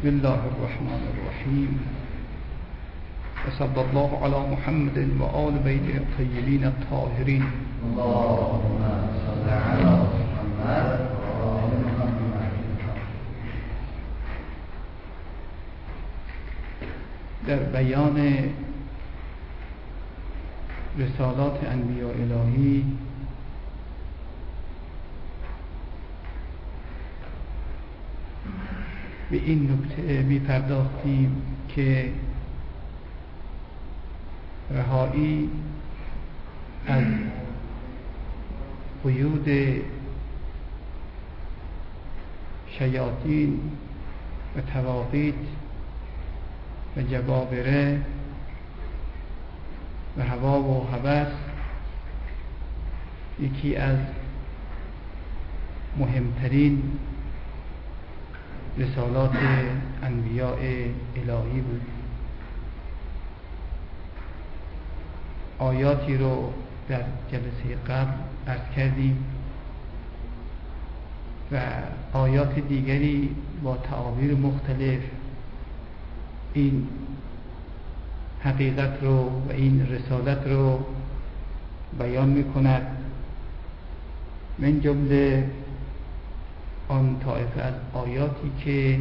بسم الله الرحمن الرحیم و صلی الله علی محمد و آل بیته الطیبین الطاهرین. اللهم صل علی محمد و آل محمد. در بیان رسالات انبیاء الهی به این نکته می‌پرداختیم که رهایی از قیود شیاطین و طواغیت و جبابره و هوا و هوس یکی از مهمترین رسالات انبیاء الهی بود. آیاتی رو در جلسه قبل عرض کردیم و آیات دیگری با تعابیر مختلف این حقیقت رو و این رسالت رو بیان می‌کند. من جمله آن طایفه از آیاتی که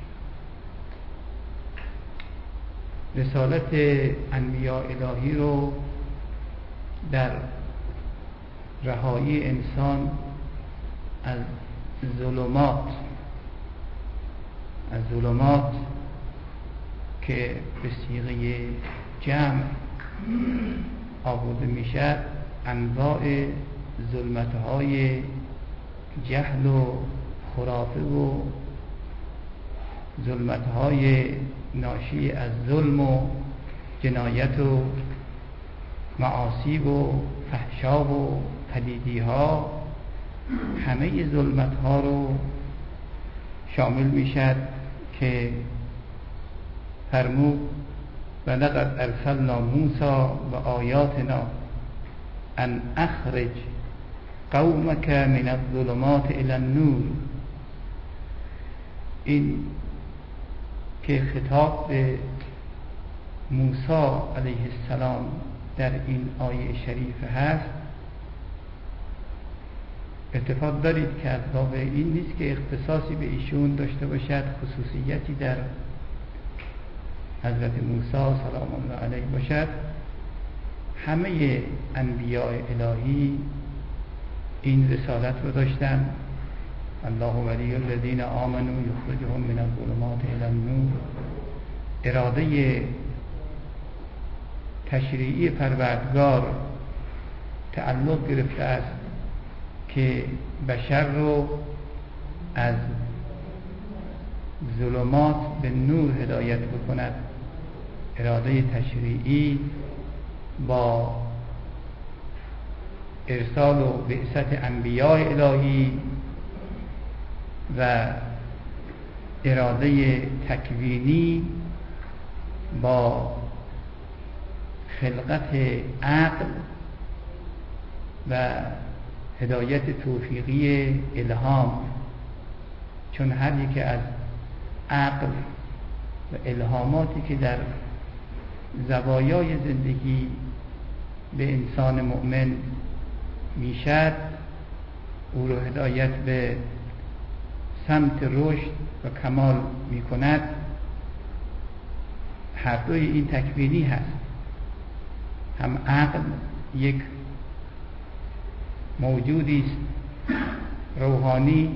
رسالت انبیاء الهی رو در رهایی انسان از ظلمات که به صیغه جمع آورده میشد، انواع ظلمت‌های جهل و خرافه و ظلمت‌های ناشی از ظلم و جنایت و معاصی و فحشا و پلیدی‌ها، همه ظلمت‌ها رو شامل میشد که فرمود و لقد ارسلنا موسی و آیاتنا ان اخرج قومک من الظلمات الی النور. این که خطاب به موسی علیه السلام در این آیه شریف هست، اتفاق دارید که از واقع این نیست که اختصاصی به ایشون داشته باشد، خصوصیتی در حضرت موسی سلام الله علیه باشد. همه انبیاء الهی این رسالت رو داشتن. الله ولی الذین آمنوا یخرجهم من الظلمات الی النور. اراده تشریعی پروردگار تعلق گرفته است که بشر رو از ظلمات به نور هدایت بکند. اراده تشریعی با ارسال و بعثت انبیاء الهی و اراده تکوینی با خلقت عقل و هدایت توفیقی الهام، چون هر یک از عقل و الهاماتی که در زوایای زندگی به انسان مؤمن میشد، او رو هدایت به سمت رشد و کمال میکند. هر دوی این تکوینی هست. هم عقل یک موجودی است روحانی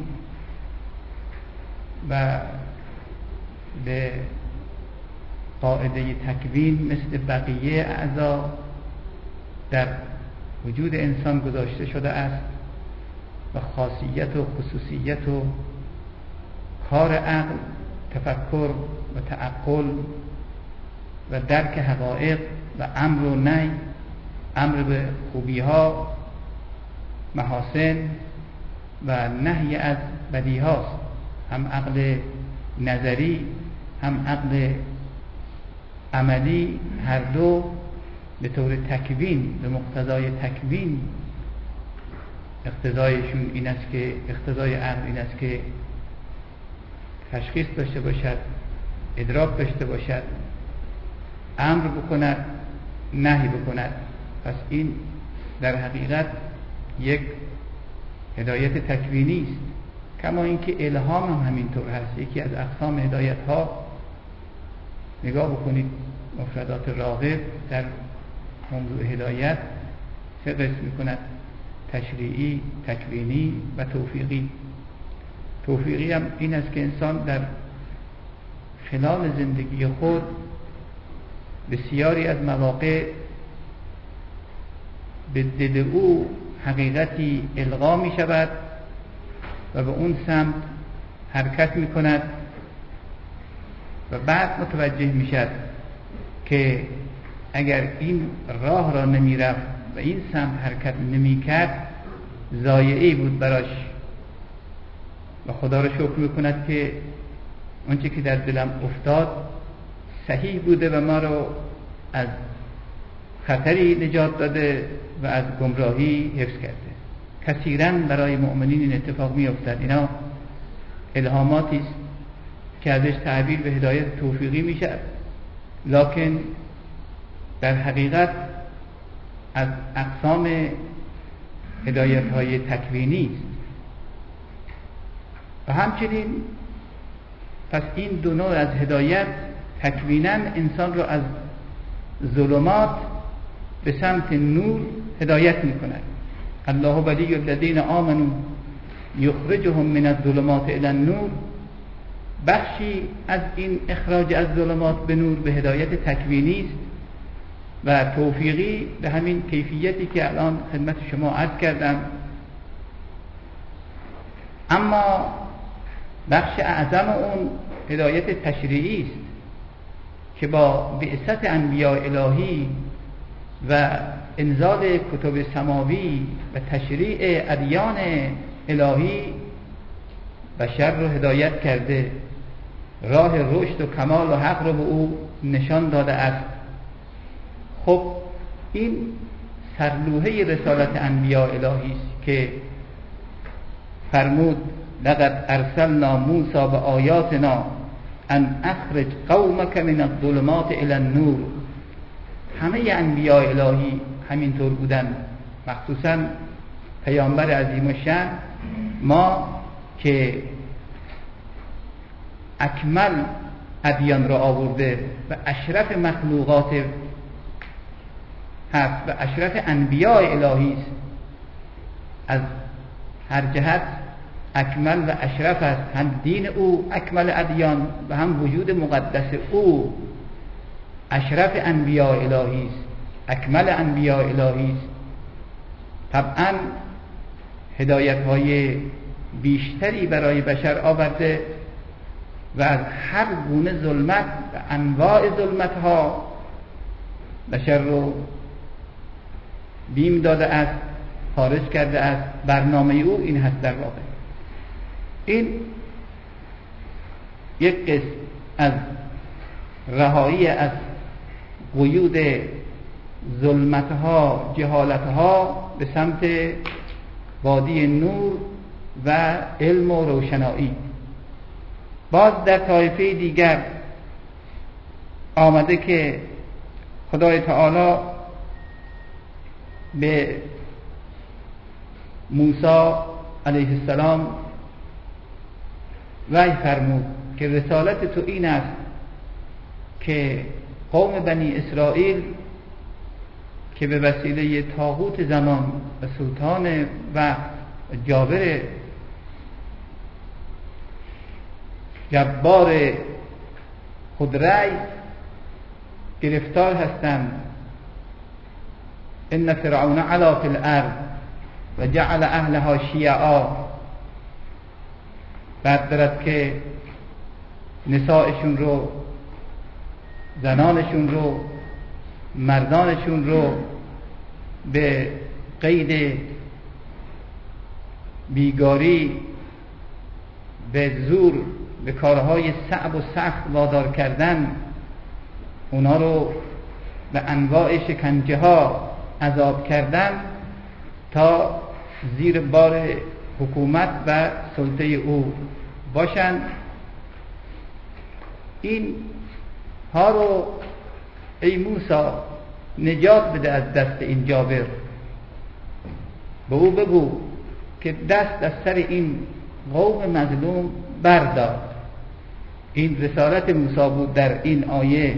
و به قاعده تکوین مثل بقیه اعضا در وجود انسان گذاشته شده است و خاصیت و خصوصیت و کار عقل تفکر و تعقل و درک حقایق و امر و نهی، امر به خوبی ها محاسن و نهی از بدی هاست. هم عقل نظری هم عقل عملی، هر دو به طور تکوین، به مقتضای تکوین اقتضایشون این است که اقتضای عقل این است که تشخیص داشته باشد ادراک داشته باشد، امر بکند، نهی بکند. پس این در حقیقت یک هدایت تکوینی است، کما اینکه الهام هم همینطور هست. یکی از اقسام هدایت ها، نگاه بکنید مفردات راغب در موضوع هدایت 3 قسم میکند: تشریعی، تکوینی و توفیقی. توفیقی هم این است که انسان در خلال زندگی خود بسیاری از مواقع به دل او حقیقتی القا می شود و به اون سمت حرکت می کند و بعد متوجه می شد که اگر این راه را نمی رفت و این سمت حرکت نمی کرد ضایعه‌ای بود براش و خدا را شکر می کند که اونچه که در دلم افتاد صحیح بوده و ما رو از خطری نجات داده و از گمراهی حفظ کرده. کثیراً برای مؤمنین این اتفاق می افتد. اینا الهاماتی است که ازش تعبیر به هدایت توفیقی می شود، لکن در حقیقت از اقسام هدایت های تکوینی است. و همچنین پس این دو نوع از هدایت تکویناً انسان رو از ظلمات به سمت نور هدایت می کند. الله ولی الذین آمنوا یخرجهم من الظلمات الی النور. بخشی از این اخراج از ظلمات به نور به هدایت تکوینی است و توفیقی به همین کیفیتی که الان خدمت شما عرض کردم. اما بخش اعظم اون هدایت تشریعی است که با بعثت انبیاء الهی و انزال کتب سماوی و تشریع ادیان الهی بشر رو هدایت کرده، راه رشد و کمال و حق رو به او نشان داده است. خب این سرلوحه رسالت انبیاء الهی است که فرمود لقد ارسلنا موسی بآیاتنا ان اخرج قومک من الظلمات الی النور. همه انبیاء الهی همینطور بودن، مخصوصا پیامبر عظیم الشأن ما که اکمل ادیان را آورده و اشرف مخلوقات هست و اشرف انبیاء الهی است، از هر جهت اکمل و اشرف است. هم دین او اکمل ادیان و هم وجود مقدس او اشرف انبیاء الهی است، اکمل انبیاء الهی است. طبعا هدایت های بیشتری برای بشر آورده و از هر گونه ظلمت و انواع ظلمت ها بشر رو بیم داده است، خارج کرده است. برنامه او این هست در واقع. این یک قسم از رهایی از قیود ظلمتها، جهالتها به سمت وادی نور و علم و روشنایی. باز در طایفه دیگر آمده که خدای تعالی به موسی علیه السلام وحی فرمود که رسالت تو این است که قوم بنی اسرائیل که به وسیله طاغوت زمان و سلطان و جابر جبار خودرأی گرفتار هستند. ان فرعون علا فی الارض و جعل اهلها شیعا. بعد دارد که نسائشون رو، زنانشون رو، مردانشون رو به قید بیگاری، به زور، به کارهای صعب و سخت وادار کردن، اونا رو به انواع شکنجه ها عذاب کردن تا زیر بار حکومت و سلطه او باشند. این ها رو ای موسی نجات بده از دست این جابر، به او بگو که دست از سر این قوم مظلوم بردار. این رسالت موسی بود. در این آیه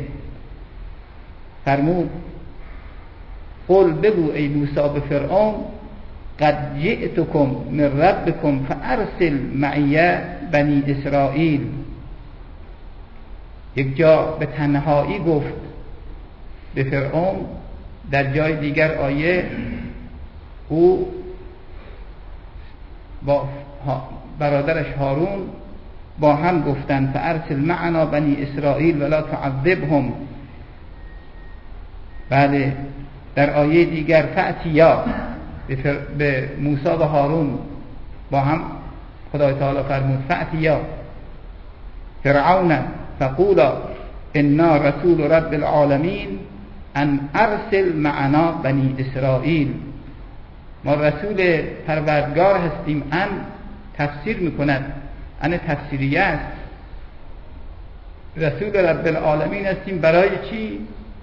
فرمود قل بگو ای موسی به فرعون قد جئتکم من ربکم فارسل معی بنی اسرائیل. یک جا به تنهایی گفت به فرعون، در جای دیگر آیه او با برادرش هارون با هم گفتند فارسل معنا بنی اسرائیل ولا تعذبهم. بله در آیه دیگر فأتیا به موسی و هارون با هم خدای تعالی فرمود فأتیا فرعون فقولا انا رسول رب العالمین ان ارسل معنا بنی اسرائیل. ما رسول پروردگار هستیم. ان تفسیر میکند، ان تفسیریه است. رسول رب العالمین هستیم برای چی؟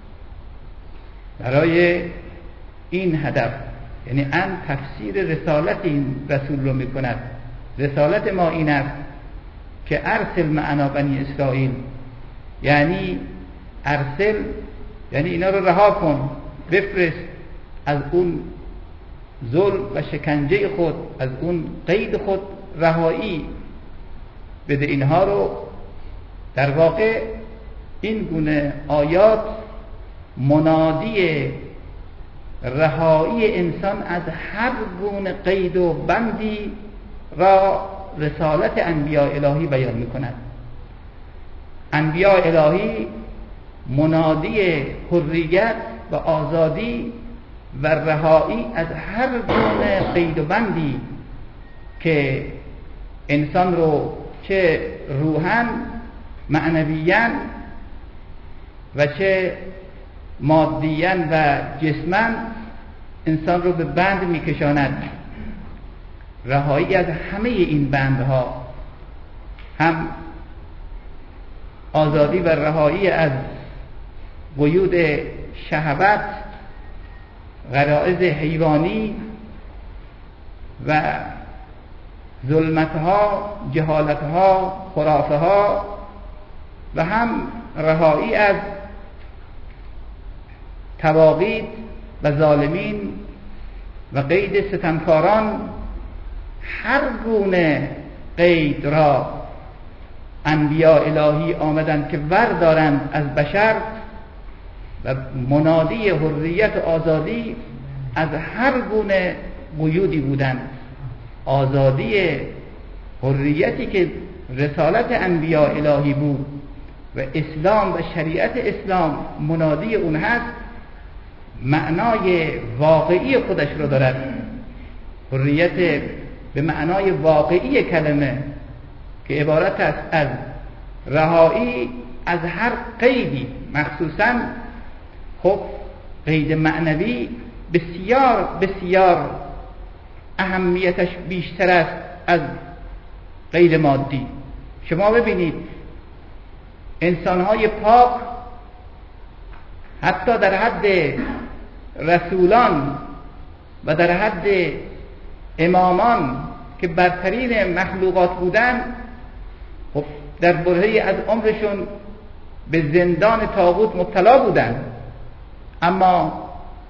برای این هدف. یعنی ان تفسیر رسالت این رسول رو میکند. رسالت ما این است که ارسل معنا بنی اسرائیل، یعنی ارسل یعنی اینا رو رها کن، بفرست از اون ظلم و شکنجه خود، از اون قید خود رهایی بده اینها رو. در واقع این گونه آیات منادی رهایی انسان از هر گونه قید و بندی را رسالت انبیاء الهی بیان می‌کند. انبیاء الهی منادی حریت و آزادی و رهایی از هر گونه قید و بندی که انسان رو چه روحاً، معنویاً و چه مادیاً و جسماً انسان رو به بند میکشاند. رهایی از همه این بندها، هم آزادی و رهایی از قیود شهوت، غرایز حیوانی و ظلمتها، جهالتها، خرافها، و هم رهایی از تواغیت و ظالمین و قید ستمکاران. هر گونه قید را انبیاء الهی آمدند که وردارند از بشر و منادی حریت و آزادی از هر گونه قیودی بودند. آزادی حریتی که رسالت انبیاء الهی بود و اسلام و شریعت اسلام منادی اون هست، معنای واقعی خودش رو دارد. حریت به معنای واقعی کلمه که عبارت است از رهایی از هر قیدی، مخصوصاً خب قید معنوی بسیار بسیار اهمیتش بیشتر است از قید مادی. شما ببینید انسان‌های پاک حتی در حد رسولان و در حد امامان که برترین مخلوقات بودند، خب در برهه‌ای از عمرشون به زندان طاغوت مبتلا بودند، اما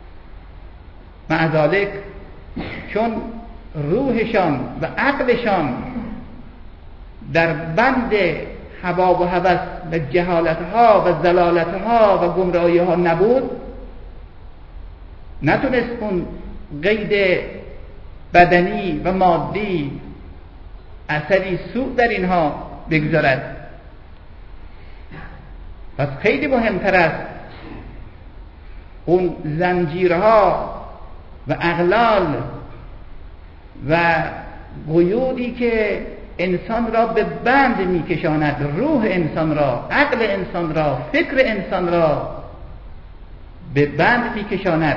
مع ذلک چون روحشان و عقلشان در بند هوا و هوس و جهالتها و ضلالتها و گمراهیها نبود، نتونست اون قید بدنی و مادی اثری سوء در اینها بگذارد. پس خیلی مهمتر است اون زنجیرها و اغلال و قیودی که انسان را به بند میکشاند، روح انسان را، عقل انسان را، فکر انسان را به بند میکشاند.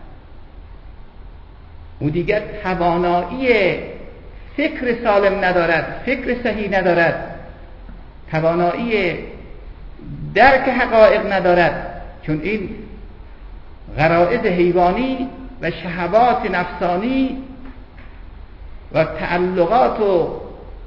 او دیگر توانایی فکر سالم ندارد، فکر صحیح ندارد، توانایی درک حقایق ندارد، چون این غرایز حیوانی و شهوات نفسانی و تعلقات و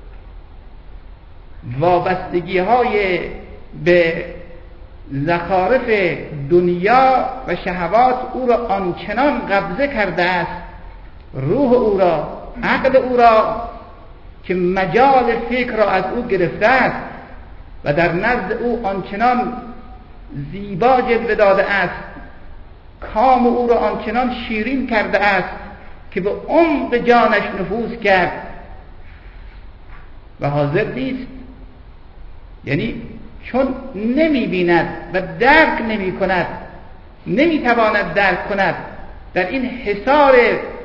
وابستگی های به زخارف دنیا و شهوات او را آنچنان قبضه کرده است، روح او را، عقل او را، که مجال فکر را از او گرفته است و در نزد او آنچنان زیبا جلوه داده است، کام او را آنچنان شیرین کرده است که به عمق جانش نفوذ کرد و حاضر نیست، یعنی چون نمی بیند و درک نمی کند، نمی تواند درک کند، در این حصار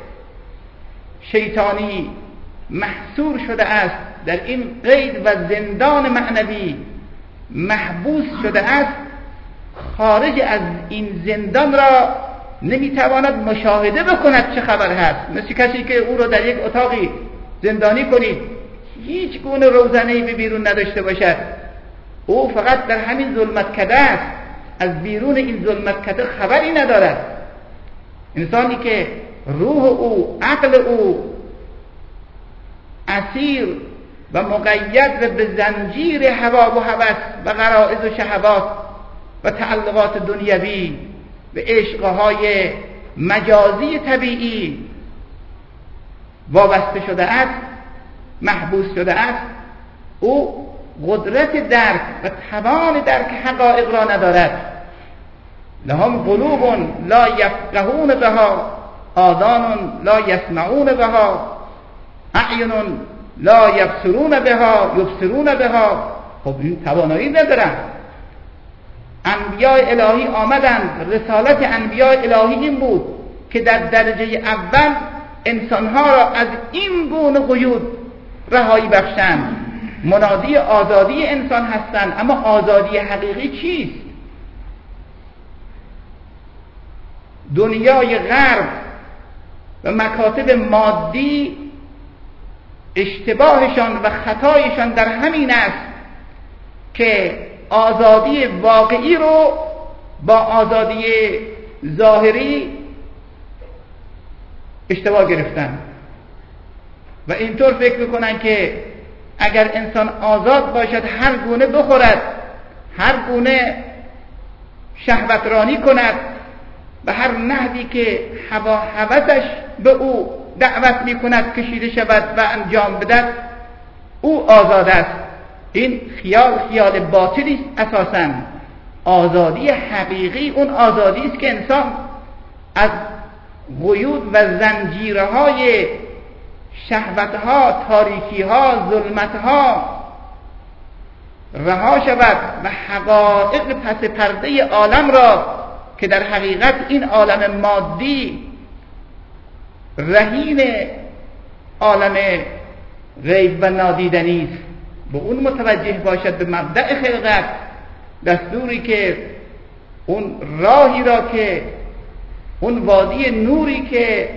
شیطانی محصور شده است، در این قید و زندان معنوی محبوس شده است، خارج از این زندان را نمیتواند مشاهده بکند چه خبر هست. مثل کسی که او را در یک اتاقی زندانی کنید، هیچ گونه روزنه‌ای به بیرون نداشته باشد، او فقط در همین ظلمتکده است، از بیرون این ظلمتکده خبری ندارد. انسانی که روح او، عقل او اسیر و مقید به زنجیر هوا و هوس و غرائز و شهوات و تعلقات دنیوی و عشقهای مجازی طبیعی وابسته شده است، محبوس شده است، او قدرت درک و توان درک حقایق را ندارد. لهم قلوب لا یفقهون بها، آذان لا یسمعون بها، اعین لا یبصرون بها یبصرون بها. خب این توانایی ندارن. انبیاء الهی آمدند، رسالت انبیاء الهی این بود که در درجه اول انسانها را از این گونه قیود رهایی بخشند. منادی آزادی انسان هستند، اما آزادی حقیقی چیست؟ دنیای غرب و مکاتب مادی اشتباهشان و خطایشان در همین است که آزادی واقعی رو با آزادی ظاهری اشتباه گرفتن و اینطور فکر میکنن که اگر انسان آزاد باشد هر گونه بخورد، هر گونه شهوترانی کند، به هر نحوی که هوا هوسش به او دعوت میکند کشیده شود و انجام بدهد، او آزاد است. این خیال باطلی است. اساساً آزادی حقیقی اون آزادی است که انسان از قیود و زنجیرهای شهوتها، تاریکیها، ظلمتها رها شود و حقایق پس پرده عالم را که در حقیقت این عالم مادی رهین عالم غیب و نادیدنی است، به اون متوجه باشد، به مبدأ خلقت، دستوری که اون راهی را که اون وادی نوری که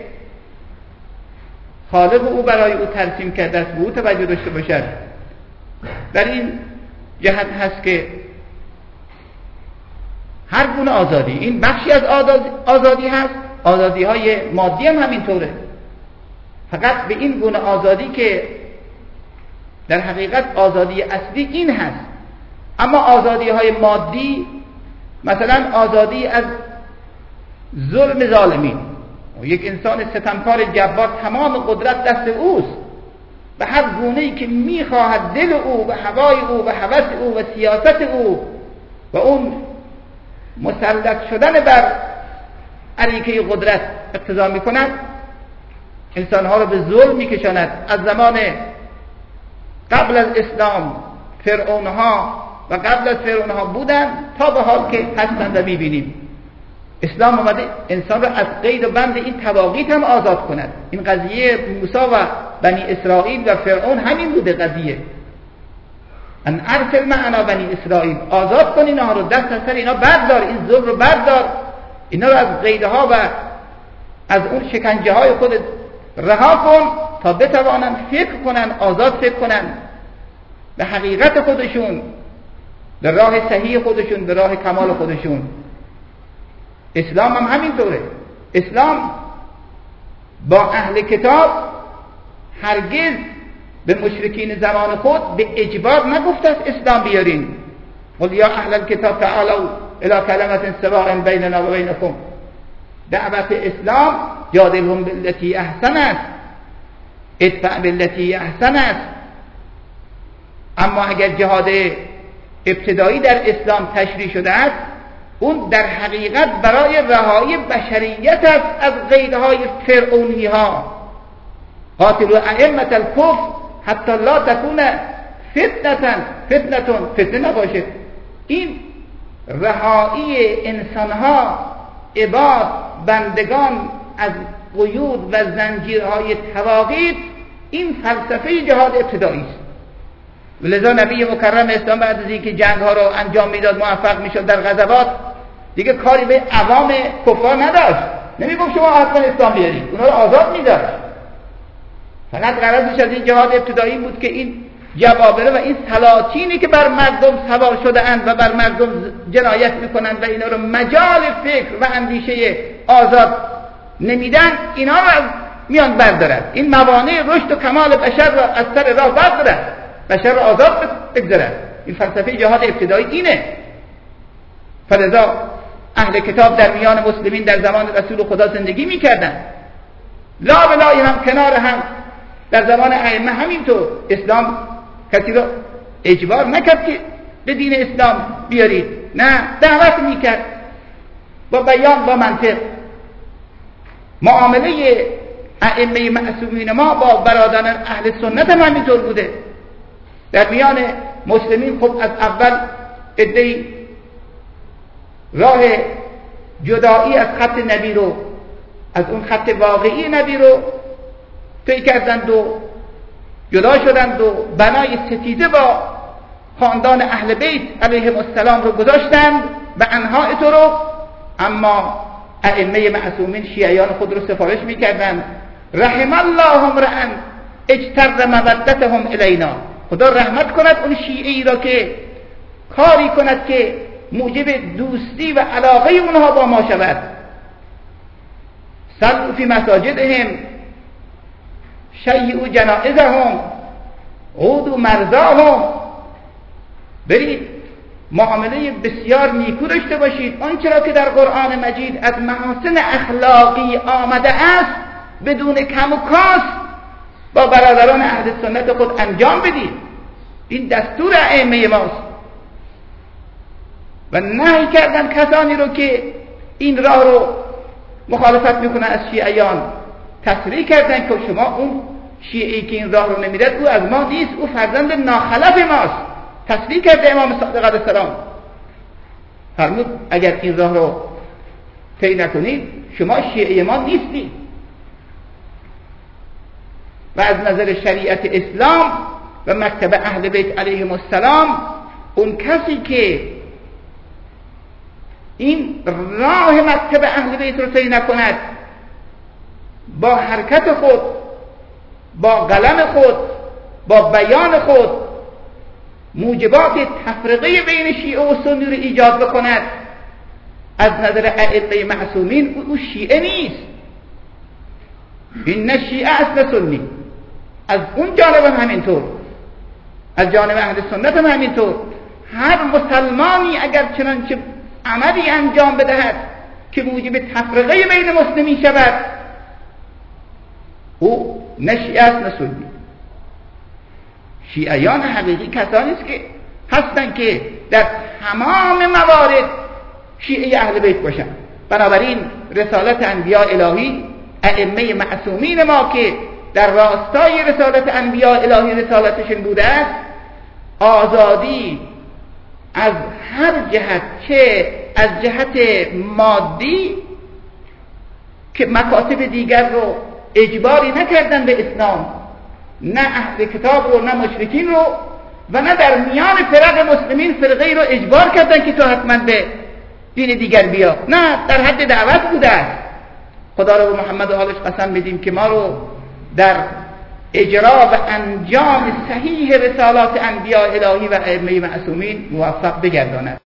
خالق او برای او ترسیم کرده است به او توجه داشته باشد. در این جهت هست که هر گونه آزادی، این بخشی از آزادی هست، آزادی های مادی هم همینطوره، فقط به این گونه آزادی که در حقیقت آزادی اصلی این هست. اما آزادی های مادی، مثلا آزادی از ظلم ظالمین، یک انسان ستمکار جبار تمام قدرت دست اوست، به هر گونه‌ای که میخواهد دل او و هوای او و هوس او و سیاست او و اون مسلط شدن بر اریکه قدرت اقتضا میکند، انسانها را به ظلم میکشاند. از زمان قبل از اسلام فرعونها و قبل از فرعونها بودن تا به حال که هستند و میبینیم. اسلام اومده انسان را از قید و بند این تواقیت هم آزاد کند. این قضیه موسی و بنی اسرائیل و فرعون همین بوده قضیه. ان ارسل معنا بنی اسرائیل، آزاد کن اینها رو، دست از سر اینا بردار، این ظلم رو بردار، اینا رو از قیدها و از اون شکنجه های خودت رها کن تا بتوانند فکر کنن، آزاد فکر کنن، به حقیقت خودشون به راه صحیح خودشون، به راه کمال خودشون. اسلام هم همینطوره. اسلام با اهل کتاب هرگز به مشرکین زمان خود به اجبار نگفت از اسلام بیارین. قل یا اهل الکتاب تعالوا الی کلمة سواء بیننا و بینکم. دعوت اسلام جادلهم بالتی احسن است، ادفع بالتی احسن است. اما اگر جهاد ابتدایی در اسلام تشریع شده است، اون در حقیقت برای رهایی بشریت است از قیدهای فرعونی ها. قاتلوا ائمة الکفر حتی لا تکون فتنه نباشه. این رهایی انسان ها، عباد، بندگان از قیود و زنجیرهای تواقیت، این فلسفه جهاد ابتدایی است. ولذا نبی مکرم اسلام بعد از اینکه جنگ ها رو انجام میداد، موفق میشد در غزوات، دیگه کاری به عوام کفار نداشت. نمیگفت شما حتما اسلام بیارید، اونا رو آزاد میداشت. فقط غرضش از این جهاد ابتدایی بود که این جبابره و این سلاطینی که بر مردم سوار شده اند و بر مردم جنایت میکنند و اینا رو مجال فکر و اندیشه آزاد نمیدن، اینا رو از میان بردارد. این موانع رشد و کمال بشر را از سر راه بردارد، بشر را آزاد بگذارد. این فلسفه جهاد ابتدایی اینه. فلذا اهل کتاب در میان مسلمین در زمان رسول خدا زندگی میکردن، لا بلای هم کنار هم. در زمان ائمه همینطور. اسلام کسی را اجبار نکرد که به دین اسلام بیارید، نه، دعوت میکرد با بیان، با منطق. معامله ائمه معصومین ما با برادران اهل سنت هم همینطور بوده. در میان مسلمین خب از اول عده‌ای راه جدایی از خط نبی رو، از اون خط واقعی نبی رو طی کردند و جدا شدند و بنای ستیزه با خاندان اهل بیت علیهم السلام رو گذاشتند به انواع طرق. اما ائمه معصومین شیعیان خود رو سفارش میکردند: رحم الله امرئ اجتر مودتهم الینا. خدا رحمت کند اون شیعی را که کاری کند که موجب دوستی و علاقه اونها با ما شود. صلوا فی مساجدهم، شیعوا جنائزهم، عودوا مرضاهم. برید معامله بسیار نیکو داشته باشید. آنچه را که در قرآن مجید از محاسن اخلاقی آمده است بدون کم و کاست با برادران اهل سنت خود انجام بدید. این دستور ائمه ماست. و نهی کردن کسانی رو که این راه رو مخالفت میکنن از شیعیان. تصریح کردن که شما اون شیعی که این راه رو نمیرد او از ما نیست، او فرزند ناخلف ماست. تصریح کرده امام صادق علیه السلام. فرمود اگر این راه رو طی نکنید شما شیعی ما نیستید. و از نظر شریعت اسلام و مکتب اهل بیت علیهم السلام، اون کسی که این راه مکتب اهل بیت رو طی نکند، با حرکت خود، با قلم خود، با بیان خود موجبات تفرقه بین شیعه و سنی رو ایجاد بکند، از نظر ائمه معصومین او شیعه نیست. این نه شیعه است نه سنی. از اون جانب هم همینطور، از جانب اهل سنت هم همینطور. هر مسلمانی اگر چنانچه عملی انجام بدهد که موجب تفرقه بین مسلمین شود، او نه شیعه است نه سنی. شیعیان حقیقی کسانی است که هستند که در تمام موارد شیعه اهل بیت باشند. بنابراین رسالت انبیاء الهی، ائمه معصومین ما که در راستای رسالت انبیاء الهی رسالتشون بوده است، آزادی از هر جهت، چه از جهت مادی که مکاتب دیگر رو اجباری نکردن به اسلام، نه اهل کتاب رو نه مشرکین رو، و نه در میان فرق مسلمین فرقه رو اجبار کردن که تو حتما به دین دیگر بیا. نه، در حد دعوت بوده است. خدا رو و محمد و آلش قسم بدیم که ما رو در اجرا و انجام صحیح رسالات انبیاء الهی و ائمه معصومین موفق بگرداند.